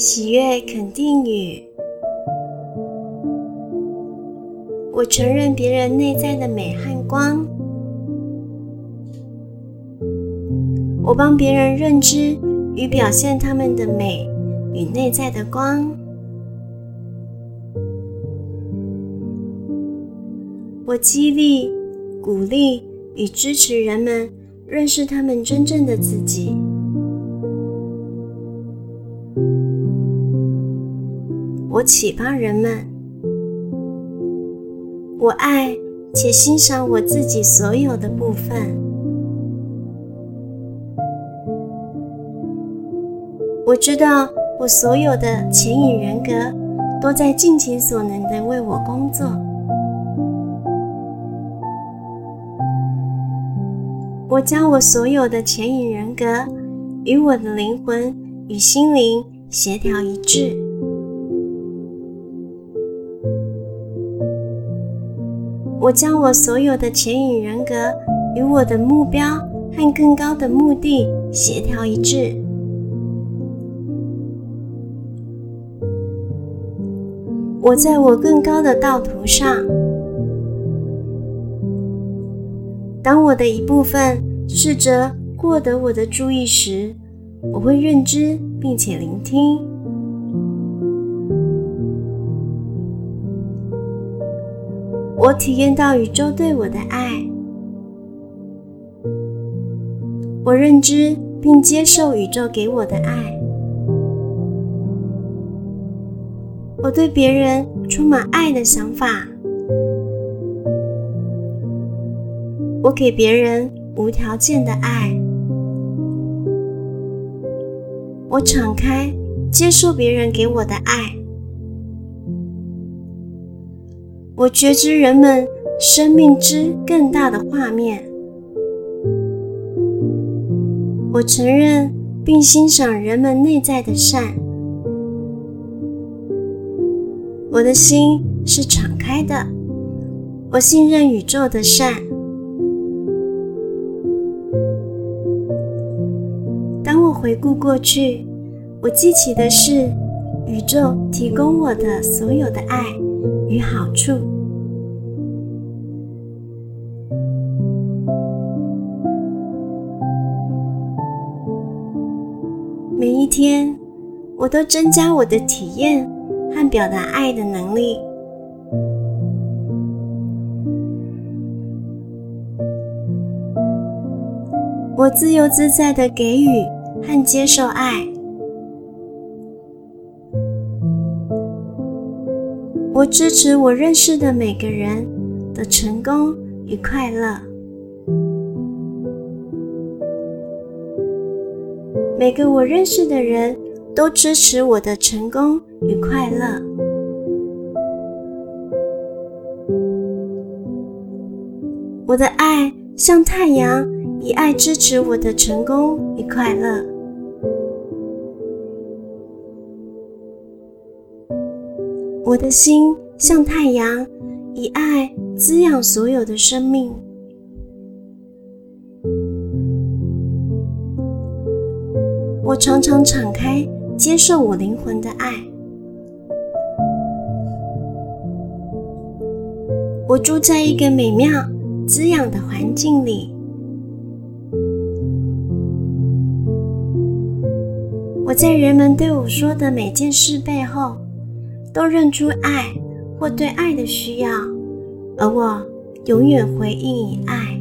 喜悦肯定语。我承认别人内在的美和光，我帮别人认知与表现他们的美与内在的光。我激励、鼓励与支持人们认识他们真正的自己。我启发人们，我爱且欣赏我自己所有的部分。我知道我所有的潜意人格都在尽其所能地为我工作。我将我所有的潜意人格与我的灵魂与心灵协调一致。我将我所有的潜意人格与我的目标和更高的目的协调一致。我在我更高的道途上。当我的一部分试着获得我的注意时，我会认知并且聆听。我体验到宇宙对我的爱。我认知并接受宇宙给我的爱。我对别人充满爱的想法。我给别人无条件的爱。我敞开接受别人给我的爱。我觉知人们生命之更大的画面。我承认并欣赏人们内在的善。我的心是敞开的。我信任宇宙的善。当我回顾过去，我记起的是宇宙提供我的所有的爱与好处。每一天，我都增加我的体验和表达爱的能力。我自由自在地给予和接受爱。我支持我认识的每个人的成功与快乐。每个我认识的人都支持我的成功与快乐。我的爱像太阳，以爱支持我的成功与快乐。我的心像太阳，以爱滋养所有的生命。我常常敞开接受我灵魂的爱。我住在一个美妙滋养的环境里。我在人们对我说的每件事背后都认出爱或对爱的需要，而我永远回应以爱。